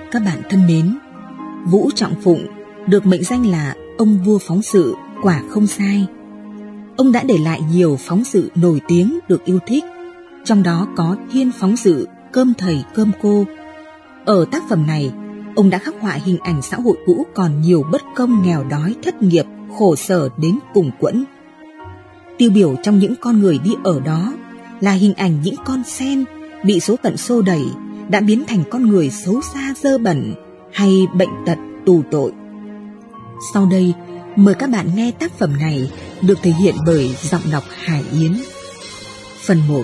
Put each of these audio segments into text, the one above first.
Các bạn thân mến, Vũ Trọng Phụng được mệnh danh là ông vua phóng sự, quả không sai. Ông đã để lại nhiều phóng sự nổi tiếng được yêu thích, trong đó có Thiên phóng sự Cơm thầy cơm cô. Ở tác phẩm này, ông đã khắc họa hình ảnh xã hội cũ còn nhiều bất công, nghèo đói, thất nghiệp, khổ sở đến cùng quẫn. Tiêu biểu trong những con người đi ở đó là hình ảnh những con sen bị số phận xô đẩy đã biến thành con người xấu xa dơ bẩn hay bệnh tật tù tội. Sau đây, mời các bạn nghe tác phẩm này được thể hiện bởi giọng đọc Hải Yến. Phần 1.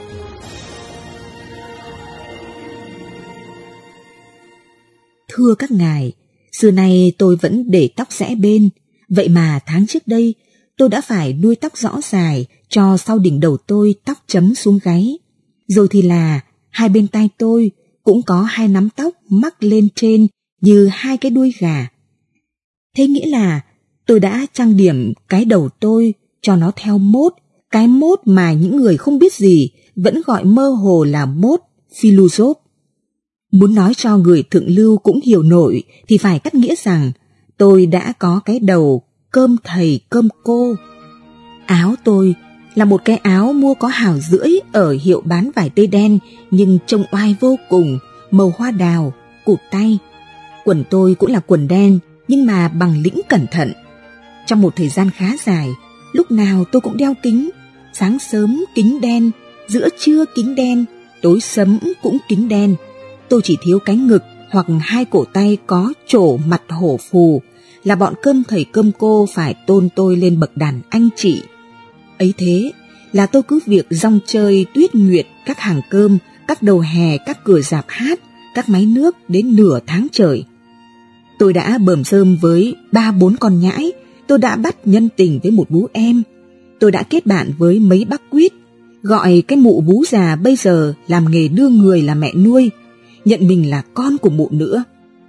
Thưa các ngài, xưa nay tôi vẫn để tóc rẽ bên, vậy mà tháng trước đây tôi đã phải nuôi tóc rõ dài cho sau đỉnh đầu tôi tóc chấm xuống gáy. Rồi thì là hai bên tai tôi cũng có hai nắm tóc mắc lên trên như hai cái đuôi gà. Thế nghĩa là tôi đã trang điểm cái đầu tôi cho nó theo mốt, cái mốt mà những người không biết gì vẫn gọi mơ hồ là mốt philosophe. Muốn nói cho người thượng lưu cũng hiểu nổi thì phải cắt nghĩa rằng tôi đã có cái đầu cơm thầy cơm cô. Áo tôi là một cái áo mua có hào rưỡi ở hiệu bán vải tây đen nhưng trông oai vô cùng, màu hoa đào, cụt tay. Quần tôi cũng là quần đen nhưng mà bằng lĩnh cẩn thận. Trong một thời gian khá dài, lúc nào tôi cũng đeo kính, sáng sớm kính đen, giữa trưa kính đen, tối sẫm cũng kính đen. Tôi chỉ thiếu cái ngực hoặc hai cổ tay có trổ mặt hổ phù là bọn cơm thầy cơm cô phải tôn tôi lên bậc đàn anh chị. Ấy thế là tôi cứ việc rong chơi tuyết nguyệt các hàng cơm, các đầu hè, các cửa rạp hát, các máy nước đến nửa tháng trời. Tôi đã bờm rơm với 3-4 con nhãi, tôi đã bắt nhân tình với một bú em, tôi đã kết bạn với mấy bác quýt, gọi cái mụ bú già bây giờ làm nghề đưa người là mẹ nuôi, nhận mình là con của mụ nữa.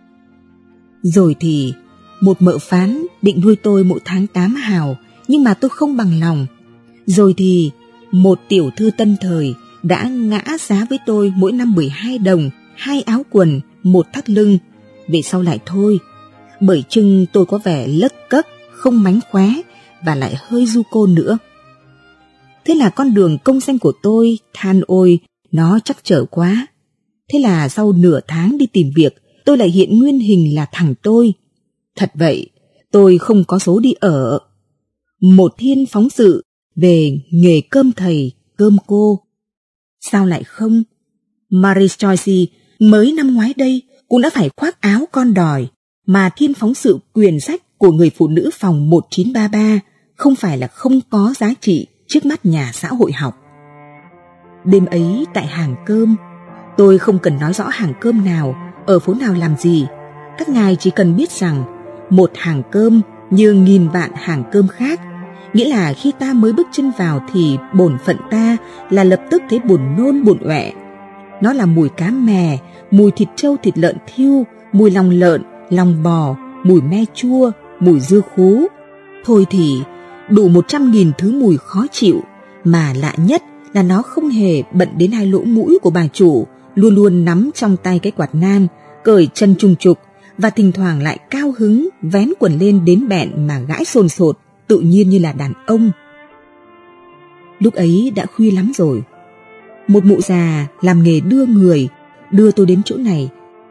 Rồi thì một mợ phán định nuôi tôi mỗi tháng 8 hào, nhưng mà tôi không bằng lòng. Rồi thì một tiểu thư tân thời đã ngã giá với tôi mỗi năm 12 đồng, 2 áo quần, 1 thắt lưng. Về sau lại thôi, bởi chừng tôi có vẻ lấc cấc, không mánh khóe và lại hơi du côn nữa. Thế là con đường công danh của tôi, than ôi, nó trắc trở quá. Thế là sau nửa tháng đi tìm việc, tôi lại hiện nguyên hình là thằng tôi. Thật vậy, tôi không có số đi ở. Một Thiên phóng sự về nghề cơm thầy, cơm cô. Sao lại không? Marie Joyce mới năm ngoái đây cũng đã phải khoác áo con đòi, mà Thiên phóng sự quyển sách của người phụ nữ phòng 1933 không phải là không có giá trị trước mắt nhà xã hội học. Đêm ấy tại hàng cơm, tôi không cần nói rõ hàng cơm nào, ở phố nào làm gì. Các ngài chỉ cần biết rằng một hàng cơm như nghìn vạn hàng cơm khác, nghĩa là khi ta mới bước chân vào thì bổn phận ta là lập tức thấy buồn nôn buồn ọe. Nó là mùi cá mè, mùi thịt trâu thịt lợn thiêu, mùi lòng lợn, lòng bò, mùi me chua, mùi dưa khú. Thôi thì đủ 100.000 thứ mùi khó chịu, mà lạ nhất là nó không hề bận đến hai lỗ mũi của bà chủ, luôn luôn nắm trong tay cái quạt nan, cởi chân trung trục và thỉnh thoảng lại cao hứng vén quần lên đến bẹn mà gãi sồn sột, tự nhiên như là đàn ông. Lúc ấy đã khuya lắm rồi. Một mụ già làm nghề đưa người đưa tôi đến chỗ này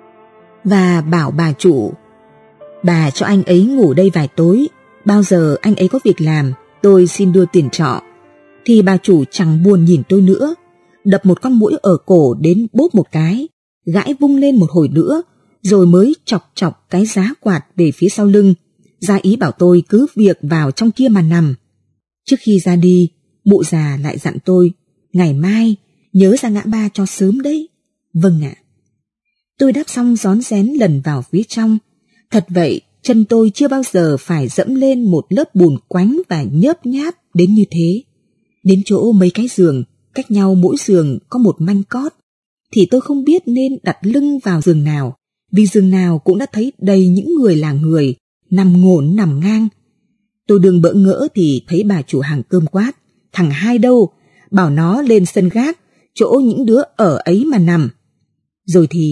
và bảo bà chủ: bà cho anh ấy ngủ đây vài tối, bao giờ anh ấy có việc làm tôi xin đưa tiền trọ. Thì bà chủ chẳng buồn nhìn tôi nữa, đập một con muỗi ở cổ đến bốp một cái, gãi vung lên một hồi nữa, rồi mới chọc chọc cái giá quạt về phía sau lưng, ra ý bảo tôi cứ việc vào trong kia mà nằm. Trước khi ra đi, mụ già lại dặn tôi: ngày mai nhớ ra ngã ba cho sớm đấy. Vâng ạ. Tôi đáp xong rón rén lần vào phía trong. Thật vậy, chân tôi chưa bao giờ phải dẫm lên một lớp bùn quánh và nhớp nháp đến như thế. Đến chỗ mấy cái giường, cách nhau mỗi giường có một manh cót, thì tôi không biết nên đặt lưng vào giường nào, vì giường nào cũng đã thấy đầy những người là người, nằm ngổn nằm ngang. Tôi đường bỡ ngỡ thì thấy bà chủ hàng cơm quát: thằng Hai đâu, bảo nó lên sân gác, chỗ những đứa ở ấy mà nằm. Rồi thì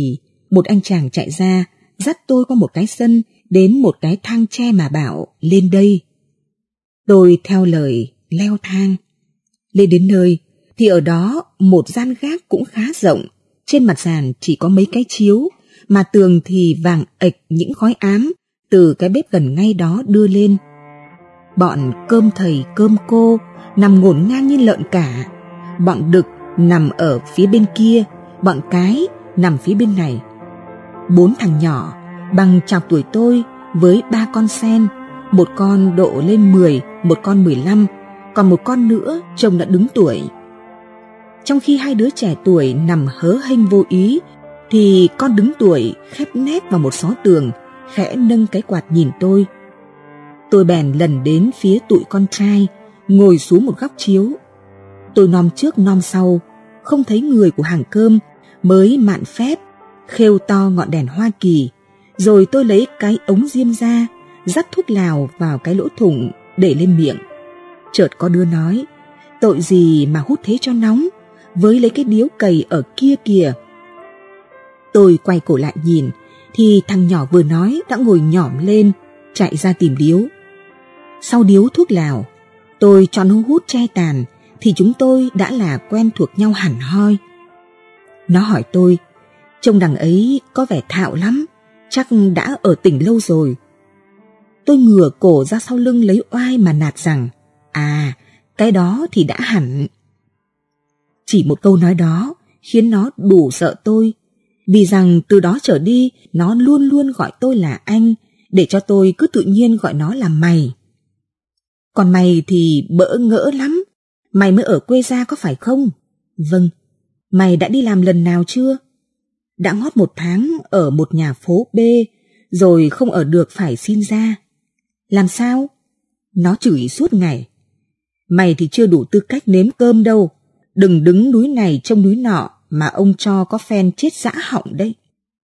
một anh chàng chạy ra, dắt tôi qua một cái sân, đến một cái thang tre mà bảo lên đây. Tôi theo lời leo thang. Lên đến nơi thì ở đó một gian gác cũng khá rộng, trên mặt sàn chỉ có mấy cái chiếu, mà tường thì vàng ệch những khói ám từ cái bếp gần ngay đó đưa lên. Bọn cơm thầy cơm cô nằm ngổn ngang như lợn cả, bọn đực nằm ở phía bên kia, bọn cái nằm phía bên này. 4 thằng nhỏ bằng chọc tuổi tôi với 3 con sen, một con độ lên 10, một con 15, còn một con nữa trông đã đứng tuổi. Trong khi 2 đứa trẻ tuổi nằm hớ hênh vô ý, thì con đứng tuổi khép nép vào một xó tường, khẽ nâng cái quạt nhìn tôi. Tôi bèn lần đến phía tụi con trai, ngồi xuống một góc chiếu. Tôi nom trước nom sau, không thấy người của hàng cơm, mới mạn phép khêu to ngọn đèn Hoa Kỳ, rồi tôi lấy cái ống diêm ra, dắt thuốc lào vào cái lỗ thủng để lên miệng. Chợt có đứa nói, tội gì mà hút thế cho nóng, với lấy cái điếu cày ở kia kìa. Tôi quay cổ lại nhìn, thì thằng nhỏ vừa nói đã ngồi nhỏm lên, chạy ra tìm điếu. Sau điếu thuốc lào, tôi cho nó hút che tàn, thì chúng tôi đã là quen thuộc nhau hẳn hoi. Nó hỏi tôi, trông đằng ấy có vẻ thạo lắm, chắc đã ở tỉnh lâu rồi. Tôi ngửa cổ ra sau lưng lấy oai mà nạt rằng, à, cái đó thì đã hẳn. Chỉ một câu nói đó khiến nó đủ sợ tôi, vì rằng từ đó trở đi nó luôn luôn gọi tôi là anh, để cho tôi cứ tự nhiên gọi nó là mày. Còn mày thì bỡ ngỡ lắm, mày mới ở quê ra có phải không? Vâng. Mày đã đi làm lần nào chưa? Đã ngót 1 tháng ở một nhà phố B, rồi không ở được phải xin ra. Làm sao? Nó chửi suốt ngày. Mày thì chưa đủ tư cách nếm cơm đâu, đừng đứng núi này trông núi nọ mà ông cho có phen chết dã họng đấy.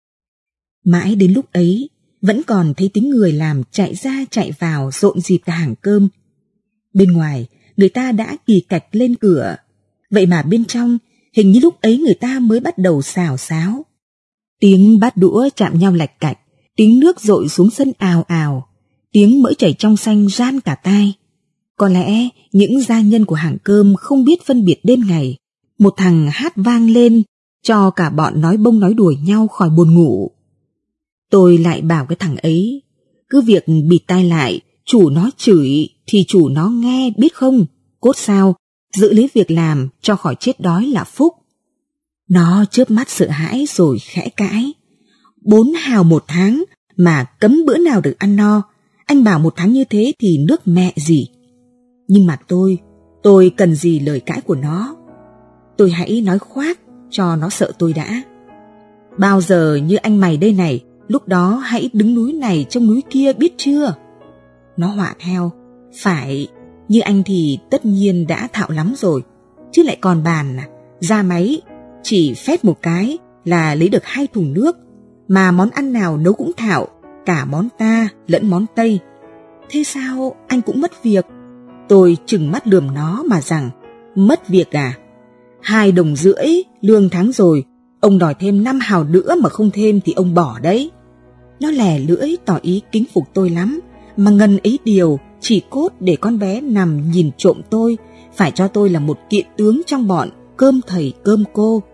Mãi đến lúc ấy, vẫn còn thấy tiếng người làm chạy ra chạy vào rộn rịp cả hàng cơm. Bên ngoài, người ta đã kỳ cạch lên cửa, vậy mà bên trong, hình như lúc ấy người ta mới bắt đầu xào xáo. Tiếng bát đũa chạm nhau lạch cạch, tiếng nước dội xuống sân ào ào, tiếng mỡ chảy trong xanh ran cả tai. Có lẽ những gia nhân của hàng cơm không biết phân biệt đêm ngày. Một thằng hát vang lên, cho cả bọn nói bông nói đùa nhau khỏi buồn ngủ. Tôi lại bảo cái thằng ấy, cứ việc bịt tai lại, chủ nó chửi thì chủ nó nghe biết không, cốt sao, giữ lấy việc làm cho khỏi chết đói là phúc. Nó chớp mắt sợ hãi rồi khẽ cãi. 4 hào 1 tháng mà cấm bữa nào được ăn no, anh bảo 1 tháng như thế thì nước mẹ gì. Nhưng mà tôi cần gì lời cãi của nó. Tôi hãy nói khoác cho nó sợ tôi đã. Bao giờ như anh mày đây này, lúc đó hãy đứng núi này trông núi kia biết chưa? Nó họa theo, phải, như anh thì tất nhiên đã thạo lắm rồi, chứ lại còn bàn ra máy, chỉ phép một cái là lấy được 2 thùng nước, mà món ăn nào nấu cũng thạo, cả món ta lẫn món Tây. Thế sao anh cũng mất việc? Tôi trừng mắt lườm nó mà rằng, mất việc à? 2,5 đồng lương tháng rồi, ông đòi thêm 5 hào nữa mà không thêm thì ông bỏ đấy. Nó lè lưỡi tỏ ý kính phục tôi lắm, mà ngần ấy điều chỉ cốt để con bé nằm nhìn trộm tôi, phải cho tôi là một kiện tướng trong bọn cơm thầy cơm cô.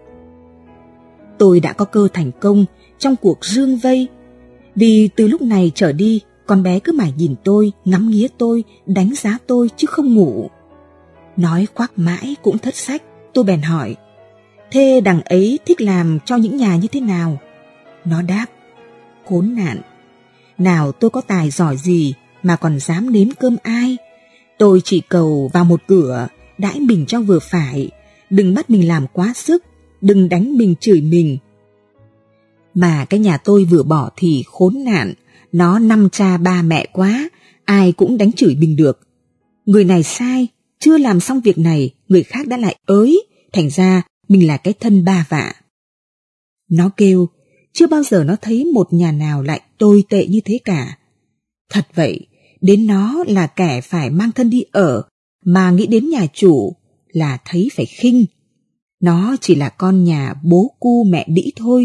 Tôi đã có cơ thành công trong cuộc rương vây, vì từ lúc này trở đi, con bé cứ mải nhìn tôi, ngắm nghía tôi, đánh giá tôi chứ không ngủ. Nói khoác mãi cũng thất sách, tôi bèn hỏi, thế đằng ấy thích làm cho những nhà như thế nào? Nó đáp, khốn nạn, nào tôi có tài giỏi gì mà còn dám nếm cơm ai. Tôi chỉ cầu vào một cửa, đãi mình cho vừa phải, đừng bắt mình làm quá sức, đừng đánh mình chửi mình. Mà cái nhà tôi vừa bỏ thì khốn nạn, nó 5 cha 3 mẹ quá, ai cũng đánh chửi mình được. Người này sai, chưa làm xong việc này, người khác đã lại ới, thành ra mình là cái thân ba vạ. Nó kêu, chưa bao giờ nó thấy một nhà nào lại tồi tệ như thế cả. Thật vậy, đến nó là kẻ phải mang thân đi ở, mà nghĩ đến nhà chủ là thấy phải khinh. Nó chỉ là con nhà bố cu mẹ đĩ thôi,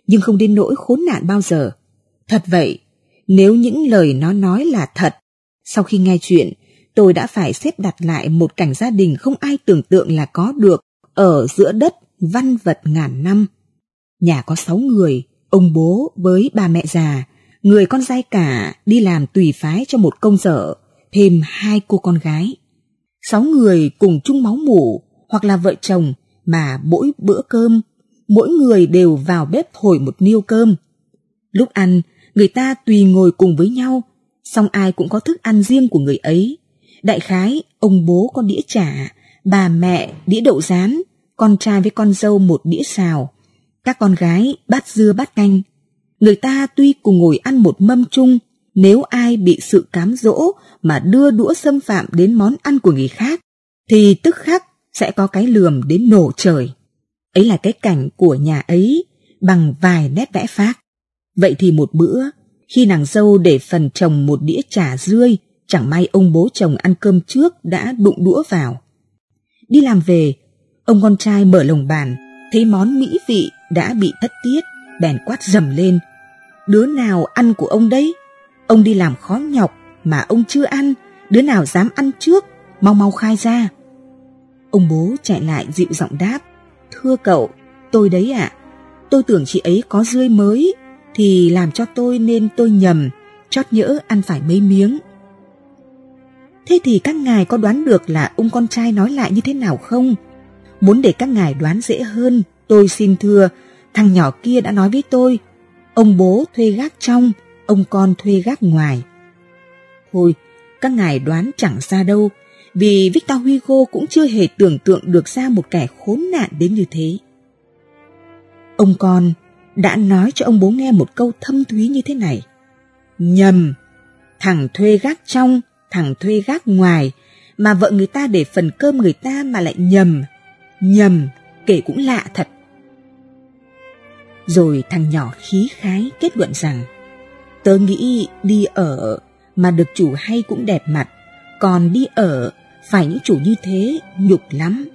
nhưng không đến nỗi khốn nạn bao giờ. Thật vậy, nếu những lời nó nói là thật, sau khi nghe chuyện, tôi đã phải xếp đặt lại một cảnh gia đình không ai tưởng tượng là có được ở giữa đất văn vật ngàn năm. Nhà có 6 người, ông bố với bà mẹ già, người con trai cả đi làm tùy phái cho một công dở, thêm 2 cô con gái. 6 người cùng chung máu mủ hoặc là vợ chồng mà mỗi bữa cơm, mỗi người đều vào bếp thổi một niêu cơm. Lúc ăn, người ta tùy ngồi cùng với nhau, song ai cũng có thức ăn riêng của người ấy. Đại khái, ông bố có đĩa chả, bà mẹ đĩa đậu rán, con trai với con dâu một đĩa xào, các con gái bát dưa bát canh. Người ta tuy cùng ngồi ăn một mâm chung, nếu ai bị sự cám dỗ mà đưa đũa xâm phạm đến món ăn của người khác, thì tức khắc sẽ có cái lườm đến nổ trời. Ấy là cái cảnh của nhà ấy bằng vài nét vẽ phác. Vậy thì một bữa, khi nàng dâu để phần chồng một đĩa chả rươi, chẳng may ông bố chồng ăn cơm trước đã đụng đũa vào. Đi làm về, ông con trai mở lồng bàn, thấy món mỹ vị đã bị thất tiết, bèn quát rầm lên: "Đứa nào ăn của ông đấy? Ông đi làm khó nhọc mà ông chưa ăn, đứa nào dám ăn trước, mau mau khai ra." Ông bố chạy lại dịu giọng đáp: "Thưa cậu, tôi đấy ạ. Tôi tưởng chị ấy có rươi mới thì làm cho tôi nên tôi nhầm, chót nhỡ ăn phải mấy miếng." Thế thì các ngài có đoán được là ông con trai nói lại như thế nào không? Muốn để các ngài đoán dễ hơn, tôi xin thưa, thằng nhỏ kia đã nói với tôi, ông bố thuê gác trong, ông con thuê gác ngoài. Thôi, các ngài đoán chẳng ra đâu, vì Victor Hugo cũng chưa hề tưởng tượng được ra một kẻ khốn nạn đến như thế. Ông con đã nói cho ông bố nghe một câu thâm thúy như thế này: "Nhầm, thằng thuê gác trong, thằng thuê gác ngoài, mà vợ người ta để phần cơm người ta mà lại nhầm. Nhầm, kể cũng lạ thật." Rồi thằng nhỏ khí khái kết luận rằng: "Tớ nghĩ đi ở mà được chủ hay cũng đẹp mặt, còn đi ở phải những chủ như thế nhục lắm."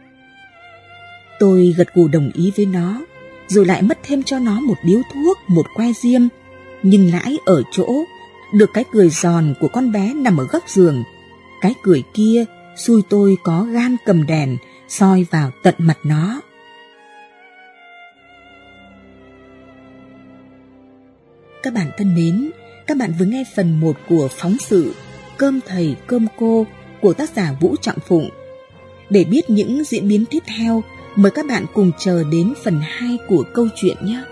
Tôi gật gù đồng ý với nó, rồi lại mất thêm cho nó một điếu thuốc, một que diêm, nhưng lãi ở chỗ được cái cười giòn của con bé nằm ở góc giường. Cái cười kia xui tôi có gan cầm đèn soi vào tận mặt nó. Các bạn thân mến, các bạn vừa nghe phần 1 của phóng sự Cơm thầy cơm cô của tác giả Vũ Trọng Phụng. Để biết những diễn biến tiếp theo, mời các bạn cùng chờ đến phần 2 của câu chuyện nhé.